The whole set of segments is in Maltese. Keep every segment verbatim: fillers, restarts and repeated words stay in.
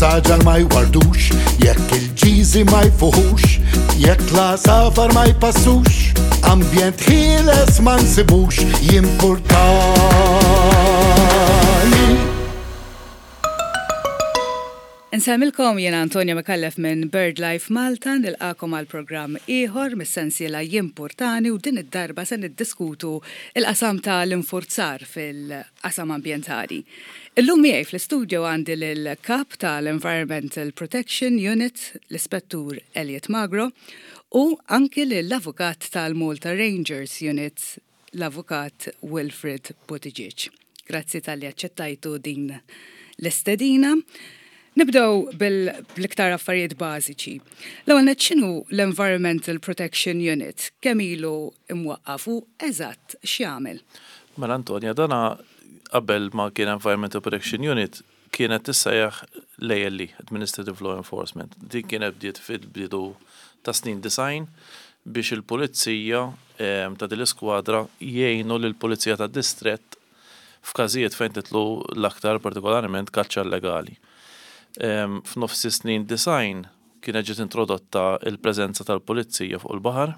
is-saġal ma jwardux, jekk il-ġiżi ma jfuħux, jekk la safar ma jpassux, ambjent ħieles ma nsibux, jimpurtani. Nsemilkom jena Antonja Mikallef minn BirdLife Malta, nilqakom għal programm ieħor mis-sensiela Jimpurtani u din id-darba se niddiskutu il-qasam tal-infurzar fil-qasam ambjentali. Illum miegħi fl-istudio għandi l-kap tal-Environmental Protection Unit, l-Ispettur Elliot Magro, u anki l-avukat tal-Malta Rangers Unit, l-avukat Wilfred Buttigieg. Grazzi tal-li aċċettajtu din l-istedina. Nibdew bil-iktar affarijiet bażiċi. L-ewwel x'inhu l-Environmental Protection Unit, kemm ilu imwaqqaf u eżatt x'jagħmel? Mela Antonja, dana qabel ma kien Environmental Protection Unit kienet tissejjaħ l A L E, Administrative Law Enforcement. Din kienet bdiet fil-bidu ta' snin design biex il-pulizija ta' din l-iskwadra jgħinu lill-pulizija tad-distrett f'każijiet fejn titlu l-aktar partikolarment kaċċa legali. Um, f'nofsi snin design kienet ġiet introdotta il-preżenza tal-pulizija fuq il-baħar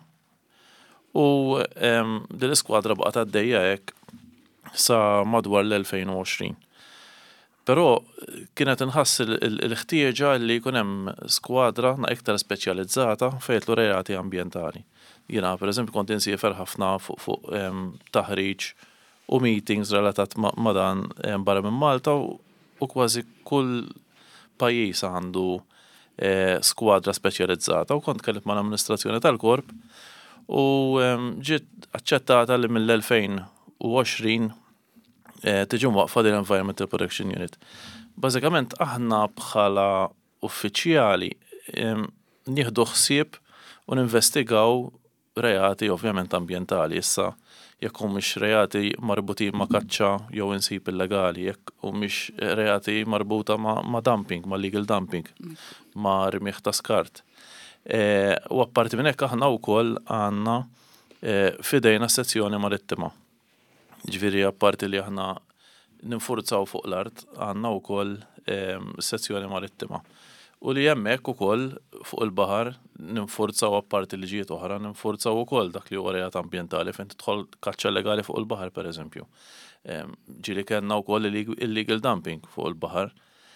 u um, din l-iskwadra baqgħet għaddejja hekk sa madwar l-elfejn u għoxrin. Però kienet inħass il-ħtieġa li jkun hemm skwadra na iktar speċjalizzata fejn jitlu reati ambjentali. Jiena pereżempju kont insiefer ħafna fuq fuq um, taħriġ u meetings relatat ma, ma dan um, barra minn Malta u, u kważi kull pajjiż għandu eh, skwadra speċjalizzata u kont kellim mal-amministrazzjoni tal-korp u um, ġiet aċċettata li mill-elfejn u għoxrin eh, tiġi waqfa din l-Environmental Protection Unit. Bażikament aħna bħala uffiċjali eh, nieħdu ħsieb u ninvestigaw reati ovvjament ambjentali. Issa jekk humiex reati marbutin ma' kaċċa jew insib illegali, jekk humiex reati marbuta ma', ma dumping, ma' legal dumping, ma' rimieħ ta' skart. E, u apparti minn hekk aħna wkoll għandna e, fidejna sezzjoni marittima. Ġifieri apparti li aħna ninfurzaw fuq l-art, għandna wkoll e, sezzjoni marittima. U li hemmhekk ukoll fuq il-baħar ninfurzaw apparti liġijiet oħra, ninfurzaw ukoll dak li huwa reat ambjentali fejn tidħol kaċċa legali fuq il-baħar pereżempju. Ġieli kellna wkoll illegal dumping fuq il-baħar.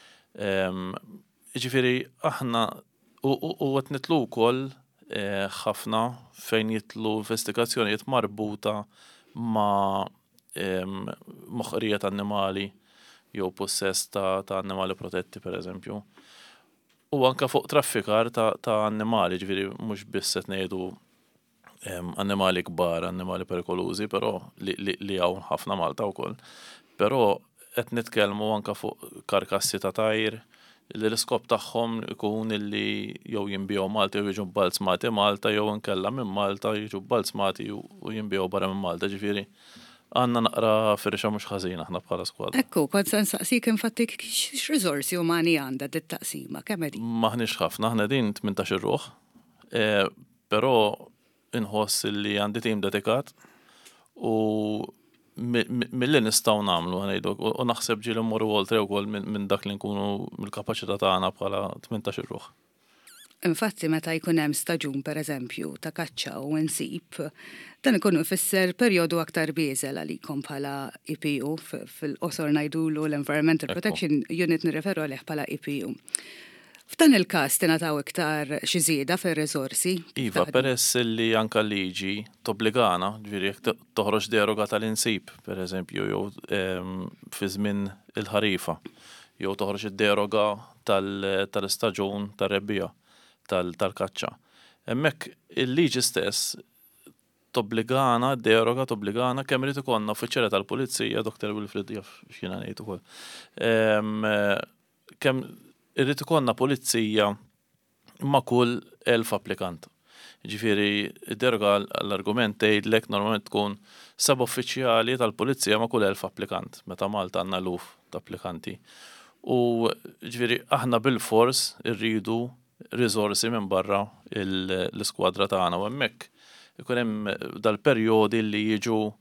Ġifieri aħna u qed nitlu wkoll ħafna fejn jitlu investigazzjonijiet marbuta ma' moħħrija ta' annimali jew possess ta' annimali protetti pereżempju. U anka fuq traffikar ta', ta annimali, ġifieri mhux biss qed ngħidu um, annimali kbar, annimali perikolużi, però li, li, li hawn ħafna Malta wkoll. Però qed nitkellmu anka fuq karkassi ta' tajr li l-iskop tagħhom ikun illi jew jinbjew Malta jew jiġu bbalzmati Malta jew inkella minn Malta jiġu bbalzmati u, u jinbjew barra minn Malta, ġifieri għanna naqra firxa mhux ħażin aħna bħala skwadra. Ekku, kont se nsaqsik infatti x'riżorsi umani għandha dit-taqsima kemm qegħdin? Maħniex ħafna, aħna din tmintax ir-ruħ. E, però inħoss li għandi tim dedikat u milli nistgħu nagħmlu ngħidu u naħseb ġieli mmorru oltre wkoll minn dak li nkunu mill-kapaċità tagħna bħala tmintax ir-ruħ. Infatti meta jkun hemm staġun pereżempju ta' kaċċa u nsib, dan ikun ifisser perjodu aktar bieżel għalikom bħala E P U fil-qosor ngħidulu l-Environmental Protection Unit nirreferu għalih bħala E P U. F'dan il-każ tingħataw iktar xi żieda fir-riżorsi? Iva, peress li anke liġi tobbligana, ġifieri jekk toħroġ deroga tal-insib, pereżempju, jew fi żmien il-ħarifa, jew toħroġ id-deroga tal-istaġun tar-rebbija tal-kaċċa. Hemmhekk il-liġi stess tobbligana, deroga tobbligana kemm irid ikollna uffiċjali tal-Pulizija, Doktor Wilfred jaf x'jiena ngħid ukoll. Kemm irid ikollna pulizija ma' kull elf applikant. Ġifieri id-deroga l-argument tgħidlek normalment tkun seba' uffiċjali tal-Pulizija ma' kull elf applikant, meta Malta għandna eluf ta' applikanti. U ġifieri aħna bil-fors irridu risorsi minn barra l-iskwadra tagħna u hemmhekk ikun hemm dal-perjodi li jiġu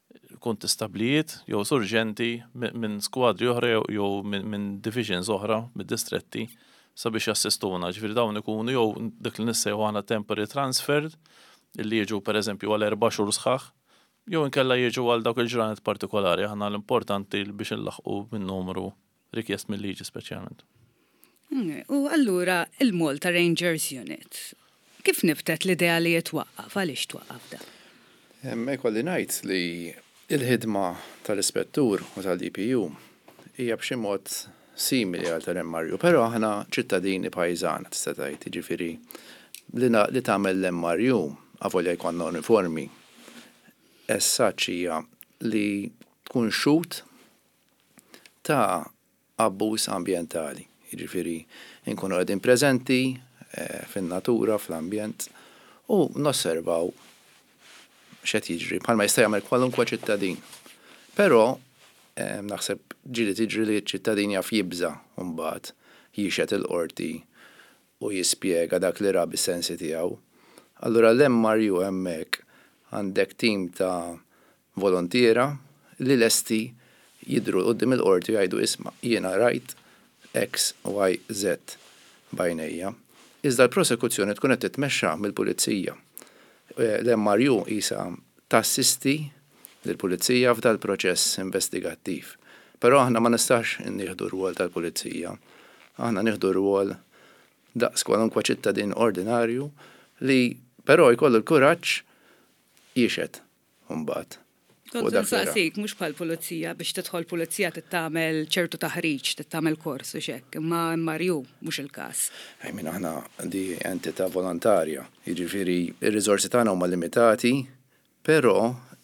kun tistablijiet jew surġenti minn skwadri oħra jew minn divisions oħra mid-distretti sabiex jassistuna. Ġifieri dawn ikunu jew dik li nissejħu aħna temporary transfer illi jiġu pereżempju għal erba' xhur sħaħ, jew inkella jiġu għal dawk il-ġranet partikolari aħna l-importanti biex inlaħqu min-numru rikjest mill-liġi speċjalment. U allura il-Malta Rangers Unit, kif niftet l-idea li jitwaqqaf, għaliex twaqqaf da? Hemmhekk kolli ngħid li l-ħidma tal-ispettur u tal-D P U hija b'xi mod simili għal tal-M R U, però aħna ċittadini pajżana tista' tgħid, jiġifieri li tagħmel l-M R U avolja jkollna uniformi essaċ hija li tkun xut ta' abbuż ambjentali. Jiġifieri nkunu qegħdin preżenti fin-natura, fl-ambjent u nosservaw x'qed jiġri bħalma jista' jagħmel kwalunkwe ċittadin. Però naħseb ġieli tiġri li ċ-ċittadin jaf jibża mbagħad jixet il-qorti u jispjega dak li ra bis-sensi tiegħu. Allura l-M R U hemmhekk għandek tim ta' volontiera li lesti jidru qudiem il-qorti u jgħidu isma' jiena rajt X, Y, Z bajnejja. Iżda l-prosekuzzjoni tkun qed titmexxa mill-pulizija. L-M R U isa tassisti lill-pulizija f'dal proċess investigattiv. Però aħna ma nistax nieħdu rwol tal-pulizija. Aħna nieħdu rwol daqs kwalunkwe ċittadin ordinarju li però jkollu l-kuraġġ jixed mbagħad. Kont nsaqsik mhux bħall-pulizija biex tidħol pulizija tittamel ċertu taħriġ, tittamel kors u xekk, imma M R U mhux il-każ. Min aħna di entità volontarja, jiġifieri ir-riżorsi tagħna huma limitati, però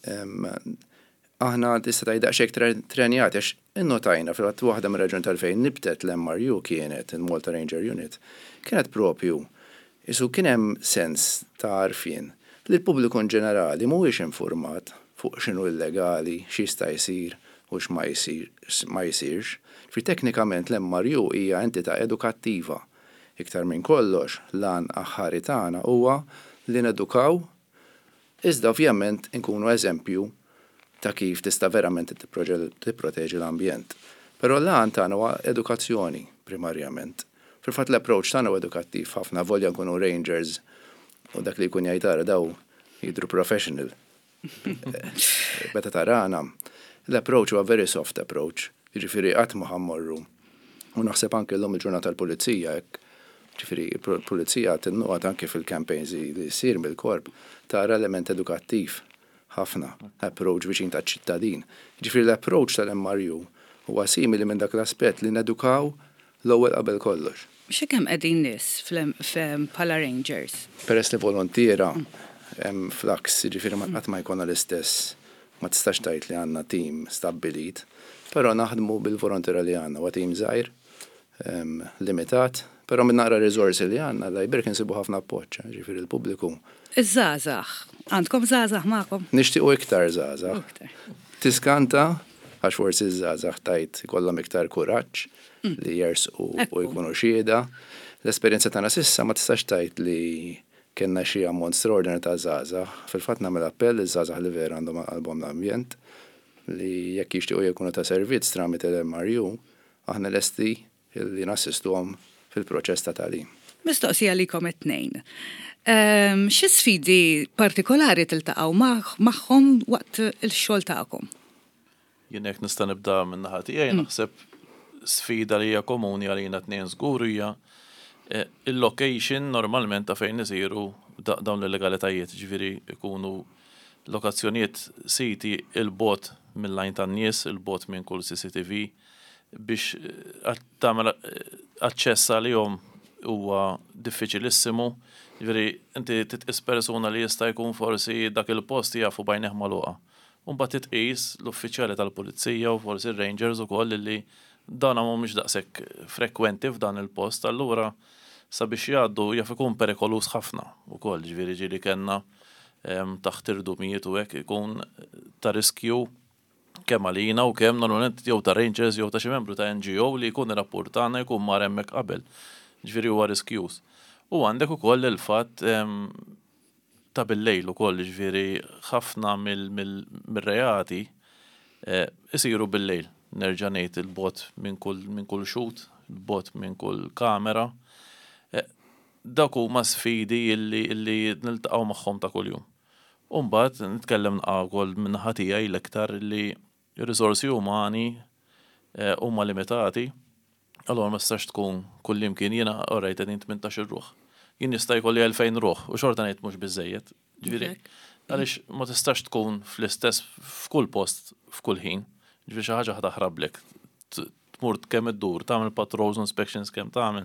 aħna tista' tgħid daqsxejn trenjati għax innotajna fil-fatt waħda mir-raġuni tal-fejn nibtet l-M R U kienet il-Malta Ranger Unit, kienet propju isu kien hemm sens ta' għarfien li l-pubbliku ġenerali mhuwiex infurmat fuq x'inhu illegali, x'jista' jsir u x'ma jsir ma jsirx. Fi teknikament l-M R U hija entità edukattiva. Iktar minn kollox lan aħħari tagħna huwa li nedukaw iżda ovvjament inkunu eżempju ta' kif tista' verament tipproteġi l-ambjent. Però l-lan tagħna huwa edukazzjoni primarjament. Fil-fatt l-approach tagħna huwa edukattiv ħafna volja nkunu rangers u dak li jkun jgħid daw jidru professional. Beta tarana, l-approach huwa very soft approach, jiġifieri qatt ma ħammorru. U naħseb anke l-lum il-ġurnata tal-pulizija hekk, ġifieri l-pulizija tinnuqgħod anke fil-campaigns li jsir mill-korp tara element edukattiv ħafna approach viċin taċ-ċittadin. Ġifieri l-approach tal-M R U huwa simili minn dak l-aspett li nedukaw l-ewwel qabel kollox. X'kemm qegħdin nies bħala Rangers? Peress li volontiera fl-aks, ġifiri qatt ma jkollna l-istess, ma tistax tgħid li għandna tim stabbilit, però naħdmu bil-volontira li għandna, huwa tim żgħir, limitat, però minn naqra riżorsi li għandna la jberk insibu ħafna appoġġ, ġifieri l-pubbliku. Iż-żgħażagħ, għandkom żgħażagħ magħkom? Nixtiequ iktar żgħażagħ. Tiskanta għax forsi żgħażagħ tajt ikollhom iktar kuraġġ li jersqu u jkunu xhieda. L-esperjenza tagħna s'issa ma tistax tgħid li kienna xi ammont straordinari ta' żgħażagħ. Fil-fatt nagħmel appell iż-żgħażagħ li vera għandhom qalbhom l-ambjent li jekk jixtiequ jkunu ta' servizz tramite l-M R U, aħna lesti li nassistuhom fil-proċess ta' tagħlim. Mistoqsija likom it-tnejn. Xi sfidi partikolari tiltaqgħu magħhom waqt il-xogħol tagħkom? Jien hekk nista' nibda minn naħa tiegħi naħseb sfida li hija komuni għalina tnejn żgur hija il-location normalment ta' fejn isiru dawn l-legalitajiet, ġifieri ikunu lokazzjonijiet siti il-bot mill-lajn tan-nies, il-bot minn kull C C T V biex tagħmel aċċess għalihom huwa diffiċilissimu. Ġifieri inti titqis persuna li jista' jkun forsi dak il-post jafu bajneh magħluqa. U mbagħad titqis l-uffiċjali tal-pulizija u forsi r-rangers ukoll li dan mhumiex daqshekk frekwenti f'dan il-post, allura sabiex jgħaddu jaf ikun perikolus ħafna ukoll, ġifieri ġieli kellna taħt irdumijiet u hekk ikun ta' riskju kemm għalina u kemm normalment jew ta' Rangers jew ta' xi membru ta' N G O li jkun irrappurtana jkun mar hemmhekk qabel. Ġifieri huwa riskjuż. U għandek ukoll il-fatt ta' bil-lejl ukoll, ġifieri ħafna mill-reati isiru bil-lejl. Nerġa' ngħid il-bot minn kull minn kull xut, il-bot minn kull kamera. Dak huma sfidi illi illi niltaqgħu magħhom ta' kuljum. U mbagħad nitkellem wkoll minn naħa tiegħi l-iktar li r-riżorsi umani huma limitati. Allora ma tistax tkun kullimkien jiena orajt qegħdin tmintax-il ruħ. Jien jista' jkolli elfejn ruħ u xorta ngħid mhux biżejjed. Ġifieri għaliex ma tistax tkun fl-istess f'kull post f'kull ħin. Ġifieri xi ħaġa ħadaħrablek. Tmur kemm iddur, tagħmel patrols inspections kemm tagħmel.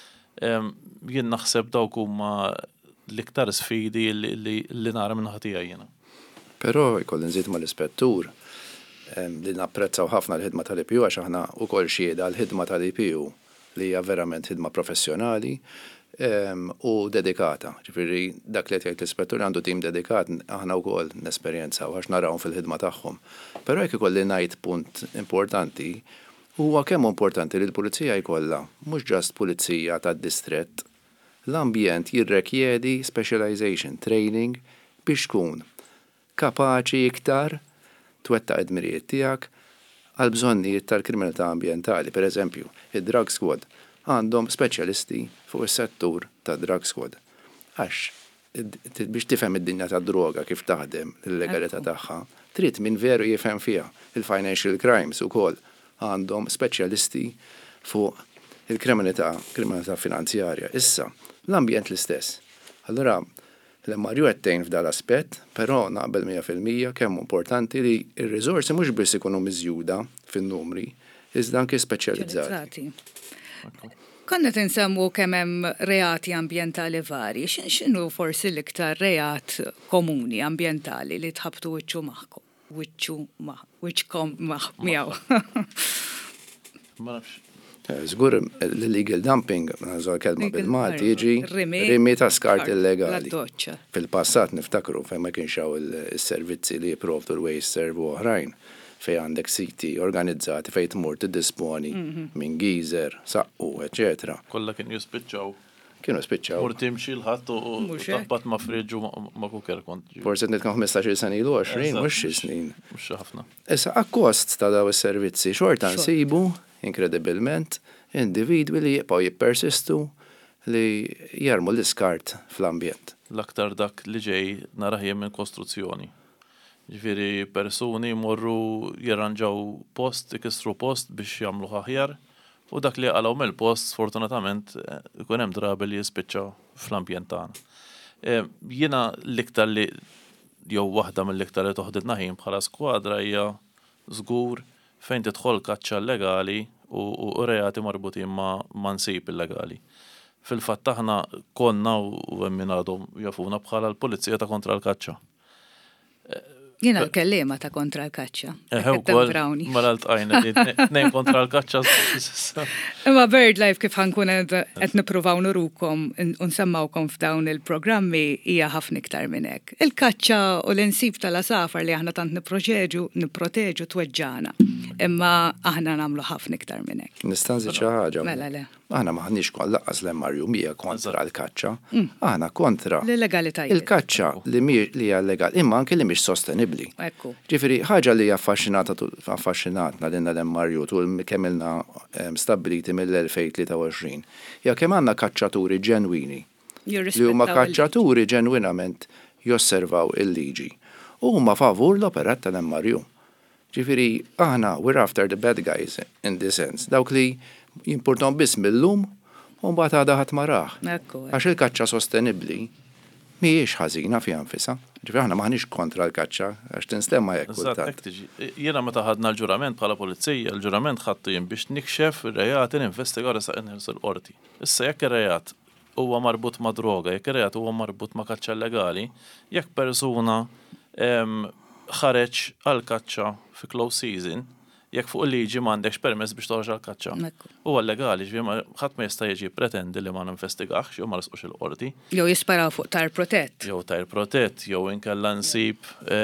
Jien naħseb dawk huma l-iktar sfidi li nara minn ħatija jiena. Però jkolli nżid mal-ispettur li napprezzaw ħafna l-ħidma tal-I P U għax aħna wkoll xieda l-ħidma tal-I P U li hija verament ħidma professjonali u dedikata. Ġifieri dak li qed jgħid l-ispettur għandu tim dedikat, aħna wkoll nesperjenzaw għax narawhom fil-ħidma tagħhom. Però jekk ikolli ngħid punt importanti, huwa kemm importanti li l-pulizija jkollha mhux ġast pulizija tad-distrett. L-ambjent jirrekjedi specialization training biex tkun kapaċi iktar twettaq id-dmirijiet tiegħek għal bżonnijiet tal-kriminalità ambjentali. Pereżempju, id-drug squad għandhom speċjalisti fuq is-settur ta' drug squad. Għax biex tifhem id-dinja tad-droga kif taħdem il-legalità tagħha, trid min veru jifhem fiha. Il-financial crimes ukoll għandhom speċjalisti fuq il-kriminalità, kriminalità finanzjarja. Issa, l-ambjent l-istess. Allora, l-Marju għettejn f'dal aspett, però naqbel mija fil-mija kemm importanti li r-riżorsi mhux biss ikunu miżjuda fin-numri, iżda anke speċjalizzati. Konna tinsemmu kemm hemm reati ambjentali varji, x'inhu forsi l-iktar reat komuni ambjentali li tħabtu wiċċu magħkom? Wiċċu ma' wiċċkom ma' miegħu. Ma nafx. Żgur l-illegal dumping, nażol kelma bil-Malti, jiġi rimi ta' skart illegali. Fil-passat niftakru fejn ma kienx hawn is-servizzi li jipprovdu l-waste serve u oħrajn fejn għandek siti organizzati fejn tmur tiddisponi minn geyser, saqqu, eċetera. Kollha kienu jispiċċaw. Kienu spiċċaw. Mur timxi l-ħadd u taħbat ma' friġġu ma' kuker kont. Forsi nitkun ħmistax-il sena ilu għoxrin, mhux xi snin. Mhux ħafna. Issa akkost ta' daw is-servizzi xorta nsibu inkredibilment individwi li jibqgħu jippersistu li jarmu l-iskart fl-ambjent. L-aktar dak li ġej narahjem minn kostruzzjoni. Ġifieri persuni morru jirranġaw post, ikissru post biex jagħmlu aħjar u dak li qalgħu mill-post sfortunatament ikun hemm drabi li jispiċċaw fl-ambjent tagħna. Jiena l-iktar li jew waħda mill-iktar li toħdilna ħin bħala skwadra hija żgur fejn tidħol kaċċa legali u reati marbutin ma' nsib illegali. Fil-fatt aħna konna u hemm min għadhom jafuna bħala l-pulizija ta' kontra l-kaċċa. Jiena l-kellima ta' kontra l-kaċċa. Ma l-altqajna nejn kontra l-kaċċa. Imma BirdLife kif ħankun qed nippruvaw nurukom u nsemmawkom f'dawn il-programmi hija ħafna iktar minn hekk. Il-kaċċa u l-insib tal-asafar li aħna tant nipproteġu nipproteġu tweġġana. Imma aħna nagħmlu ħafna iktar minn hekk. Nista' nżid xi ħaġa. Mela le. Aħna maħniex kon laqqas l-Marju mija kontra l-kaċċa. Aħna kontra l-legalità. Il-kaċċa li hija legali, imma anke li mhix sostenibbli. Ġifieri ħaġa li affaxxinata affaxxinatna lilna l-Marju tul kemm ilna stabbiliti mill-elfejn tlieta u għoxrin. Ja kemm għandna kaċċaturi ġenwini li huma kaċċaturi ġenwinament josservaw il-liġi. U huma favur l-operat tal-Marju. Ġifieri aħna we're after the bad guys in this sense. Dawk li jimportom biss mill-lum u mbagħad għadha ħadd maraħ. Għax il-kaċċa sostenibbli mhijiex ħażina fiha nfisha. Ġifieri aħna maħniex kontra l-kaċċa għax tinstemma jekk kultant. Jiena meta ħadna l-ġurament bħala pulizija, l-ġurament ħadtu jien biex nikxef ir-rejat ninvestigaw sa inħelsu l-qorti. Issa jekk ir-rejat huwa marbut ma' droga, jekk ir-rejat huwa marbut ma' kaċċa legali, jekk persuna ħareġ għal kaċċa fi close season, jekk fuq il-liġi m'għandekx permess biex toħroġ għall-kaċċa. Huwa legali, ġifieri ħadd ma jista' jiġi pretendi li ma ninvestigax jew ma resqux il-qorti. Jew jisparaw fuq tar protett. Jew tar protett, jew inkella nsib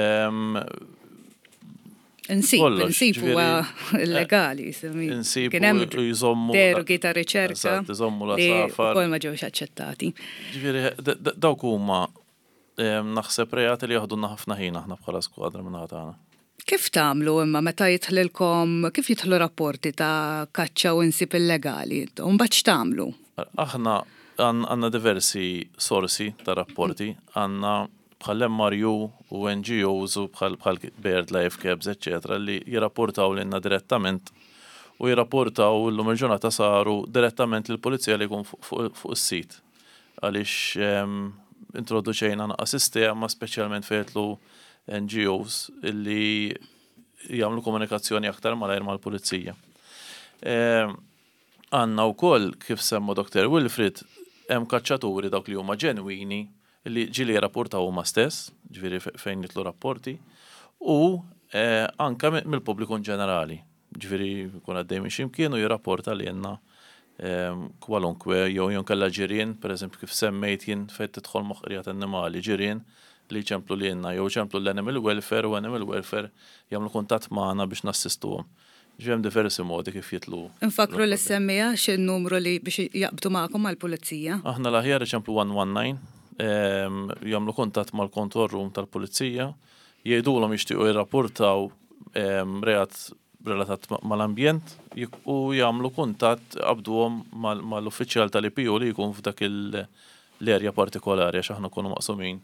Insib, insib huwa illegali. Insib u jżommu. Derogi ta' riċerka. Jżommu la safar. Ukoll ma ġewx aċċettati. Ġifieri dawk huma naħseb reati li jaħdunna ħafna ħin aħna bħala skwadra minn ħatana. Kif tagħmlu imma meta jidħlilkom, kif jidħlu rapporti ta' kaċċa u insib illegali? U mbagħad x'tagħmlu? Aħna għandna diversi sorsi ta' rapporti, għandna bħal M R U u N G Os u bħal BirdLife Cabs, eċetera, li jirrapportaw lilna direttament u jirrapportaw l-lum il-ġurnata saru direttament lill-pulizija li jkun fuq is-sit. Għaliex introduċejna naqqa sistema speċjalment fejtlu N G Os illi jagħmlu komunikazzjoni aktar malajr mal-pulizija. Għandna wkoll kif semmu Doktor Wilfrid hemm kaċċaturi dawk li huma ġenwini li ġieli jirrapportaw huma stess, ġifieri fejn jitlu rapporti, u anke mill-pubbliku ġenerali. Ġifieri kun għaddej minn x'imkien u jirrapporta li jenna kwalunkwe jew jew kellha ġirien, pereżempju kif semmejt jien fejn tidħol moħqrija annimali, ġirien li ċemplu li jenna jew ċemplu l-animal welfare u animal welfare jagħmlu kuntatt magħna biex nassistuhom. Ġifieri hemm diversi modi kif jitlu. Infakru li semmija x'in-numru li biex jaqbdu magħkom mal-pulizija? Aħna l-aħjar iċemplu one one nine, jagħmlu kuntatt mal-control room tal-pulizija, jgħidulhom jixtiequ jirrapportaw reat relatat mal-ambjent u jagħmlu kuntatt qabduhom mal-uffiċjal tal-I P U li jkun f'dak l-erja partikolari għax aħna nkunu maqsumin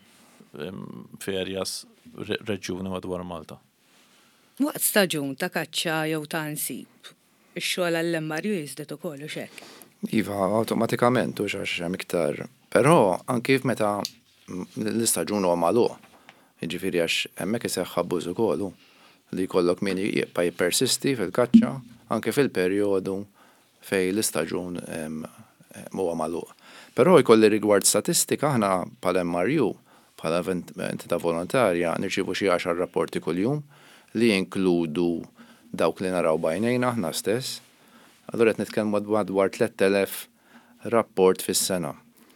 f'erjas reġjuni madwar Malta. Waqt staġun ta' kaċċa jew ta' nsib, ix-xogħol għall-M R U jiżdied ukoll u x'hekk. Iva, awtomatikament u xax hemm iktar. Però anke meta l-istaġun huwa magħluq, jiġifieri għax hemmhekk iseħħ abbuż ukoll li jkollok min jibqa' jippersisti fil-kaċċa anke fil-perjodu fejn l-istaġun huwa magħluq. Però jkolli rigward statistika aħna bħala M R U bħala entità volontarja nirċievu xi għaxar rapporti kuljum li jinkludu dawk li naraw bajnejna aħna stess. Allura qed nitkellmu madwar tliet elef rapport fis-sena.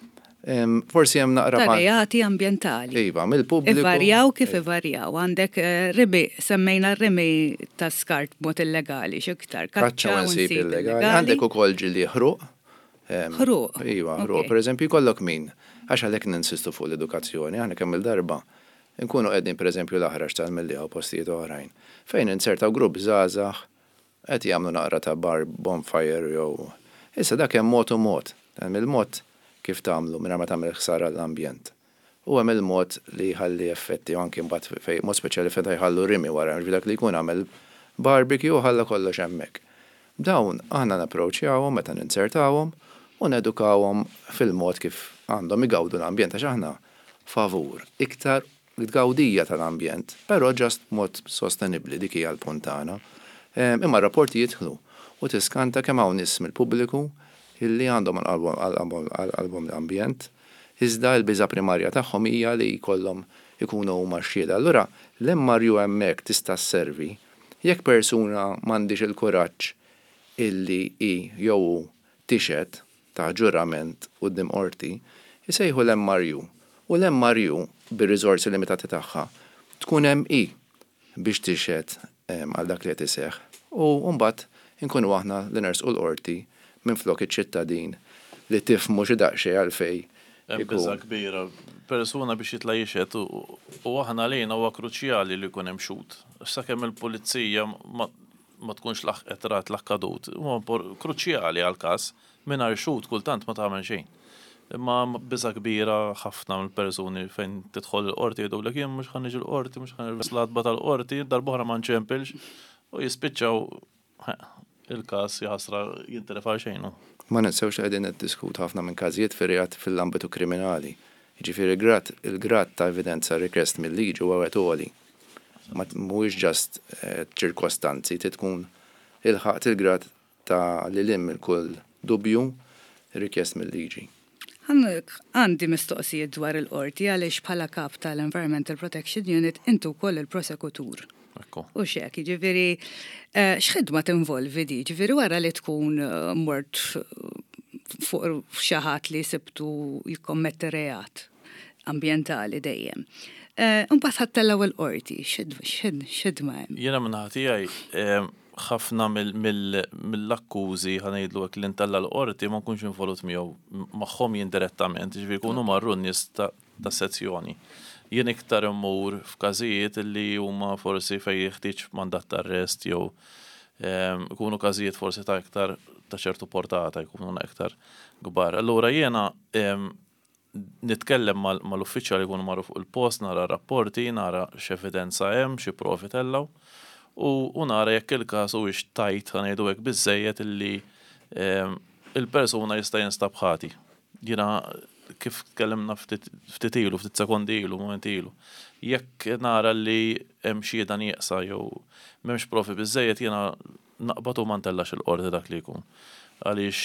Forsi hemm naqra ta' reati ambjentali. Iva, mill-pubbliku. Ivarjaw kif ivarjaw. Għandek ribi, semmejna rimi ta' skart b'mod illegali, x'iktar. Kaċċa u nsib illegali. Għandek ukoll ġili ħruq. Ħruq. Iva, ħruq. Pereżempju jkollok min. Għax għalhekk ninsistu fuq l-edukazzjoni, aħna kemm il-darba. Nkunu qegħdin pereżempju l-aħraġ tal-millieħ u postijiet oħrajn. Fejn insertaw grupp żgħażagħ qed jagħmlu naqra ta' bar bonfire jew. Issa dak hemm mod u mod. Hemm il-mod kif tagħmlu minn ma tagħmel ħsara l-ambjent. U hemm il-mod li jħalli effetti anke mbagħad fejn mod speċjali fejn jħallu rimi wara dak li jkun għamel barbecue u ħalla kollox hemmhekk. Dawn aħna napproċċjawhom meta ninsertawhom u nedukawhom fil-mod kif għandhom igawdu l-ambjent għax aħna favur iktar l-gawdija tal-ambjent, però ġast mod sostenibbli dik hija l-puntana. Imma rapporti jidħlu u tiskanta kemm hawn nies mill-pubbliku illi għandhom għal-album l-ambjent, iżda l-biża primarja tagħhom hija li jkollhom ikunu huma xhieda. Allura l-M R U hemmhekk tista' sservi jekk persuna m'għandix il-kuraġġ illi hi jew tixed ta' ġurament quddiem qorti, isejħu l-M R U. U l-M R U bir-riżorsi limitati tagħha tkun hemm hi biex tixed għal dak li qed iseħħ. U mbagħad inkunu aħna li nersqu l-qorti minn flok iċ-ċittadin li tifhmu xi daqsxejn għalfejn. Hemm biża' kbira. Persuna biex jitla' jixed u aħna lejna huwa kruċjali li jkun hemm xut. Sakemm il-pulizija ma tkunx laħqet rat l-akkadut, huwa kruċjali għall-każ mingħajr xut kultant ma tagħmel xejn. Imma biża' kbira ħafna mill-persuni fejn tidħol il-qorti jgħidulek jien mhux ħan niġi l-qorti, mhux ħan nilbes l-adba tal-qorti, darb'oħra ma nċempilx u jispiċċaw il-każ jaħsra jinterefa' xejn. Ma ninsewx qegħdin niddiskutu ħafna minn każijiet fir-reat fil-ambitu kriminali. Jiġifieri il-grad ta' evidenza request mill-liġi huwa wieħed għoli. Ma mhuwiex ġast ċirkostanzi tkun ilħaqt il-grad ta' li lim il-kull dubju rikjest mill-liġi. Għandi mistoqsijiet dwar il-qorti għaliex bħala kap tal-Environmental Protection Unit intu wkoll il-prosekutur. U xek, ġifiri, x'ħidma tinvolvi di, ġifiri wara li tkun mort fuq xaħat li sibtu jikkommetti reat ambientali dejjem. Unbat ħattallaw il-qorti, x'ħidma hemm? Jiena minn ħatijaj ħafna mill-akkużi ħanejdlu hekk li ntella l-qorti ma nkunx involut miegħu magħhom jien direttament, ġifieri jkunu marru nies ta' sezzjoni. Jien iktar immur f'każijiet li huma forsi fejn jeħtieġ mandat ta' arrest jew ikunu każijiet forsi ta' iktar ta' ċertu portata jkunu iktar kbar. Allura jiena nitkellem mal-uffiċjali jkunu marru fuq il-post, nara rapporti, nara x'evidenza hemm, xi provi tellaw u nara jekk il-każ huwiex tajt ngħidu hekk biżejjed illi il-persuna jista' jinstab ħati. Jiena kif tkellimna ftit ilu, ftit sekondi ilu, moment ilu. Jekk nara li hemm xhieda nieqsa jew m'hemmx profi biżejjed jiena naqbad u ma ntellax il-qorti dak li jkun. Għaliex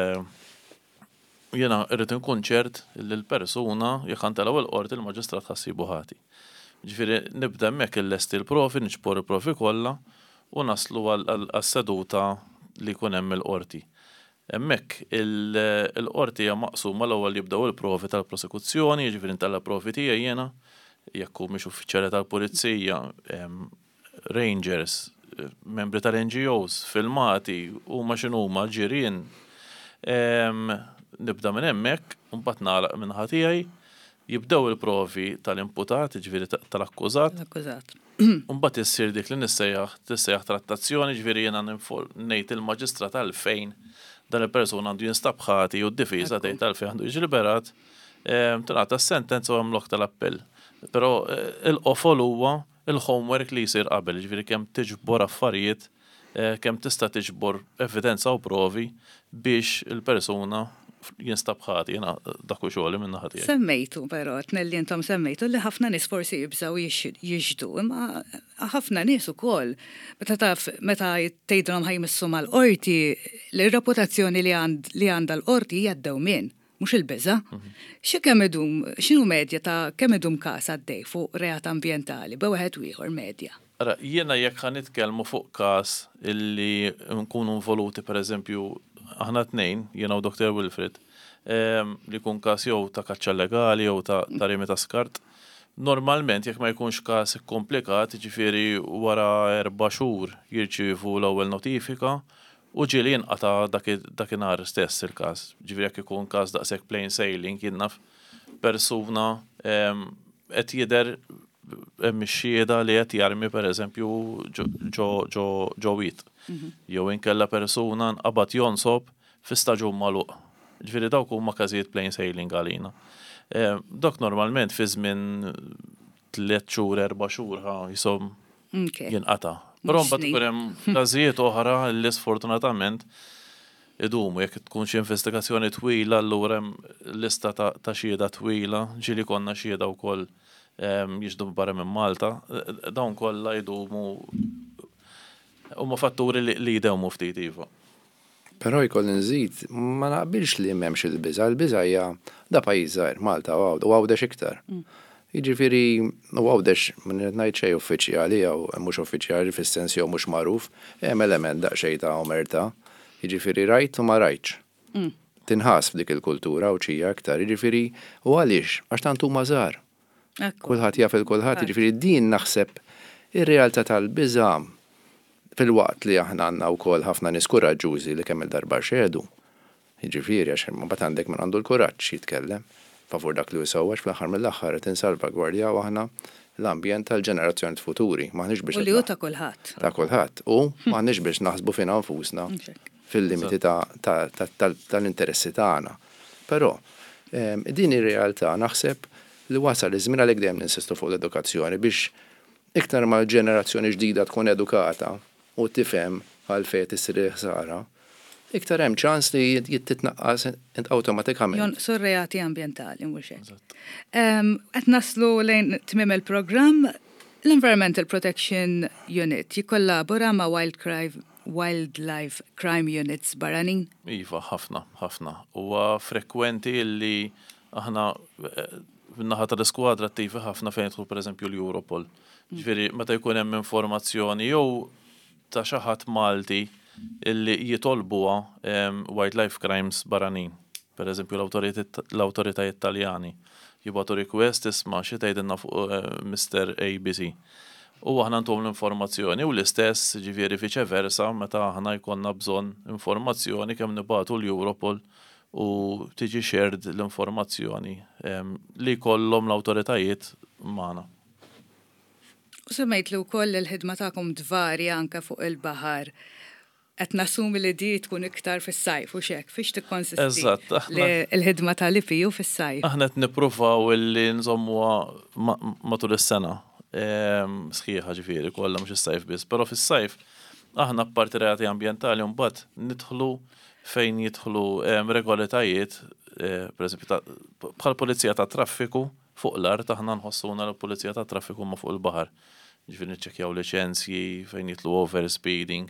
jiena irrid inkun ċert li l-persuna jekk antelaw il-qorti il-maġistrat ħassibu ħati. Ġifieri nibda hemmhekk illesti l-profi, niġbor il-profi kollha u naslu għas-seduta li jkun hemm il-qorti. Hemmhekk il-qorti hija maqsuma l-ewwel jibdew il-provi tal-prosekuzzjoni, jiġifieri ntella provi tiegħi jiena, jekk hu mhix uffiċjali tal-pulizija, rangers, membri tal-N G Os, filmati, huma x'inhuma ġirien. Nibda minn hemmhekk u mbagħad nagħlaq minn ħa tiegħi, jibdew il-provi tal-imputat, jiġifieri tal-akkużat. L-akkużat. Mbagħad issir dik li nissejjaħ tissejjaħ trattazzjoni, ġifieri jiena ngħid il-maġistrat għalfejn dan il-persuna għandu jinstab ħati u d-difiża tgħid għalfejn għandu jiġi liberat, tingħata s-sentenza u hemm lok tal-appell. Però il-qofol huwa il-homework li jsir qabel, ġifieri kemm tiġbor affarijiet, kemm tista' tiġbor evidenza u provi biex il-persuna jinstab ħati, jiena dak hu xogħol minn naħa tiegħi. Semmejtu però tnelli intom semmejtu li ħafna nies forsi jibżgħu jiġdu, imma ħafna nies ukoll meta taf meta tgħidulhom ħajmissu mal-qorti l-reputazzjoni li għandha l-qorti hija d-dewmien, mhux il-biża'. Xi kemm idum, x'inhu medja ta' kemm idum każ għaddej fuq reat ambjentali b'wieħed u ieħor medja? Ara, jiena jekk ħanitkellmu fuq każ illi nkunu involuti pereżempju aħna tnejn, jiena u Doktor Wilfred, li jkun każ jew ta' kaċċa legali jew ta' rimi ta' skart. Normalment jekk ma jkunx każ komplikat, ġifieri wara erba' xhur jirċievu l-ewwel notifika u ġieli jinqata' dakinhar stess il-każ. Ġifieri jekk ikun każ daqshekk plain sailing jien naf persuna qed jidher hemm ix-xhieda li qed jarmi pereżempju ġo wied. Jew inkella persuna nqabad jonsob fi staġun magħluq. Ġifieri dawk huma każijiet plain sailing għalina. Dak normalment fi żmien tliet xhur, erba' xhur jisom jinqata'. Però mbagħad ikun hemm każijiet oħra li sfortunatament idumu jekk tkun xi investigazzjoni twila allura hemm lista ta' xhieda twila, ġieli konna xhieda wkoll jiġdu barra minn Malta, dawn kollha jdumu huma fatturi li jdewmu ftit iva. Però jkolli nżid, ma naqbilx li m'hemmx il-biża', il-biża' hija da pajjiż żgħir, Malta u għawdex iktar. Jiġifieri u għawdex minn qed ngħid xejn uffiċjali jew mhux uffiċjali fis-sens jew mhux magħruf, hemm element daqsxejn ta' omerta. Jiġifieri rajt u ma rajtx. Tinħass f'dik il-kultura u ċija iktar, jiġifieri u għaliex għax tant huma żgħar. Kulħadd jaf il-kulħadd, jiġifieri din naħseb ir-realtà tal-biża' fil-waqt li aħna għandna wkoll ħafna nies kuraġġużi li kemm il-darba xedu. Jiġifieri għax mbagħad għandek min għandu l-kuraġġ jitkellem favur dak li jsewwex fl-aħħar mill-aħħar qed insalvagwardjaw aħna l-ambjent tal-ġenerazzjoni futuri. M'aħniex biex U li hu ta' kulħadd. Ta' kulħadd. U m'aħniex biex naħsbu fina nfusna fil-limiti tal-interessi tagħna. Però din ir-realtà naħseb li wasal iż-żmien għalhekk dejjem ninsistu fuq l-edukazzjoni biex iktar ma l-ġenerazzjoni ġdida tkun edukata u tifhem għalfejn tisir ħsara, iktar hemm ċans li jittitnaqqas awtomatikament. Jonqsu r-reati ambjentali mhux hekk. Qed naslu lejn tmiem il-programm, l-Environmental Protection Unit jikkollabora ma' Wildlife Crime Units barranin? Iva, ħafna, ħafna. Huwa frekwenti li aħna naħa tal-iskwadra attivi ħafna fejn jidħlu pereżempju l-Europol. Ġifieri meta jkun hemm informazzjoni jew ta' xi ħadd Malti illi jitolbuha wildlife crimes barranin. Pereżempju l-awtoritajiet Taljani jibgħatu request isma' xi tgħidilna fuq Mister A B C. U aħna ntuhom l-informazzjoni u l-istess ġifieri viċeversa meta aħna jkollna bżonn informazzjoni kemm nibagħtu l-Europol u tiġi shared l-informazzjoni li kollhom l-awtoritajiet magħna. U semmejtlu wkoll il-ħidma tagħkom dvarja anke fuq il-baħar. Qed nassumi li di tkun iktar fis-sajf u x'hekk fiex tikkonsisti. Eżatt. Il-ħidma tal-I P U fis-sajf. Aħna qed nippruvaw illi nżommuha matul is-sena. Sħiħa ġifieri kollha mhux is-sajf biss, però fis-sajf aħna apparti reati ambjentali mbagħad nidħlu fejn jidħlu regolitajiet, pereżempju bħal pulizija ta' traffiku fuq l-art aħna nħossuna l-pulizija ta' traffiku ma fuq il-baħar. Ġifieri niċċekkjaw liċenzji fejn jitlu over speeding.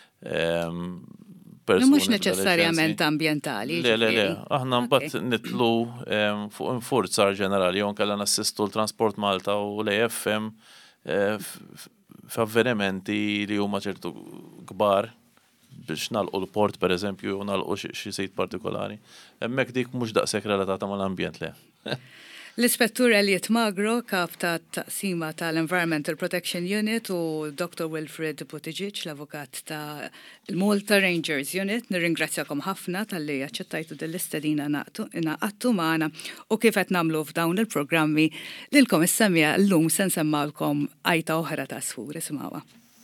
Mhux neċessarjament ambjentali. Le, le, le. Aħna mbagħad nitlu fuq infurzar ġenerali jew kellha nassistu l-Transport Malta u l-A F M f'avvenimenti li huma ċertu kbar biex nagħlqu l-port pereżempju u nagħlqu xi sit partikolari. Hemmhekk dik mhux daqshekk relatata mal-ambjent le. L-Ispettur Elliot Magro, kap ta' taqsima tal-Environmental Protection Unit u Doctor Wilfred Buttigieg, l-avukat ta' il-Malta Rangers Unit. Nirringrazzjakom ħafna tal-li aċċettajtu dell-istedina naqattu magħna u kif qed nagħmlu f'dawn il-programmi lilkom is-semmija llum se nsemmawlkom għajta oħra ta' sfur isimgħuha.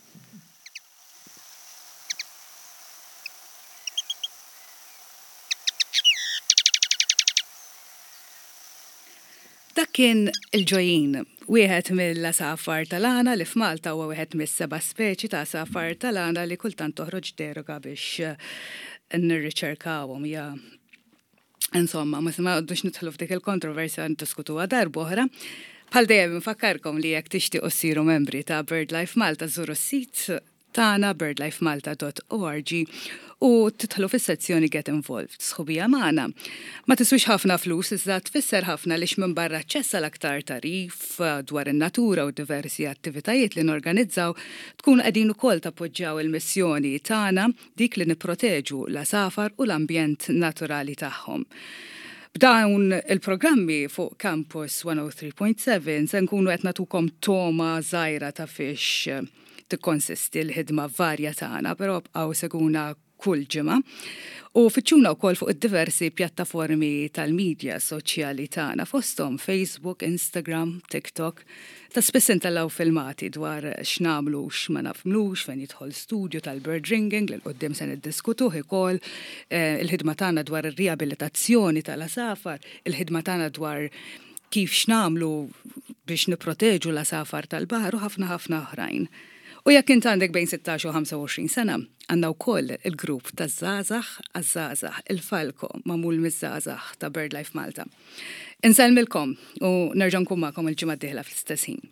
Dak kien il-ġojin, wieħed mill-asafar tal-għana li f'Malta huwa wieħed mis-seba' speċi ta' asafar tal-għana li kultant toħroġ deroga biex nirriċerkawhom ja. Insomma, ma smaqdux nidħlu f'dik il-kontroversja ndiskutuha darba oħra. Bħal dejjem infakkarkom li jekk tixtiequ ssiru membri ta' BirdLife Malta żuru s-sit tagħna bird life malta dot org u titħlu fis-sezzjoni Get Involved. Sħubija magħna. Ma tiswix ħafna flus, iżda tfisser ħafna lix minn barra ċessa l-aktar tarif dwar in-natura u diversi attivitajiet li norganizzaw tkun qegħdin ukoll tappoġġjaw il-missjoni tagħna dik li nipproteġu l-asafar u l-ambjent naturali tagħhom. B'dawn il-programmi fuq Campus one oh three point seven se nkunu qed nagħtukom toma żgħira ta' fiex tikkonsisti l-ħidma varja tagħna, però bqgħu seguna kull ġimgħa. U fittxuna wkoll fuq id-diversi pjattaformi tal-medja soċjali tagħna fosthom Facebook, Instagram, TikTok. Ta' spiss intellaw filmati dwar x'namlu x'ma nafmlux fejn jidħol studju tal-bird ringing li l-qoddim se niddiskutuh ukoll, il-ħidma tagħna dwar ir-riabilitazzjoni tal-asafar, il-ħidma tagħna dwar kif x'namlu biex nipproteġu l-asafar tal-baħar u ħafna ħafna oħrajn. U jekk int għandek bejn sitax u ħamsa u għoxrin sena, għandna wkoll il-grupp taż-żgħażagħ għaż-żgħażagħ il-Falco magħmul miż-żgħażagħ ta' BirdLife Malta. Insellmilkom u nerġa' nkun magħkom il-ġimgħa d-dieħla fl-istess ħin.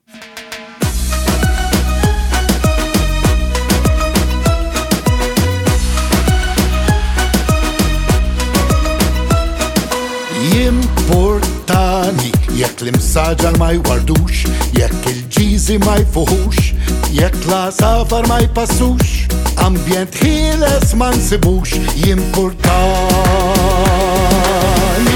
Importani jekk l-imsaġal ma jwardux, jekk il-ġiżi ma jfuħux, jekk l-asafar ma jpassux, ambjent ħieles ma nsibux, jimportani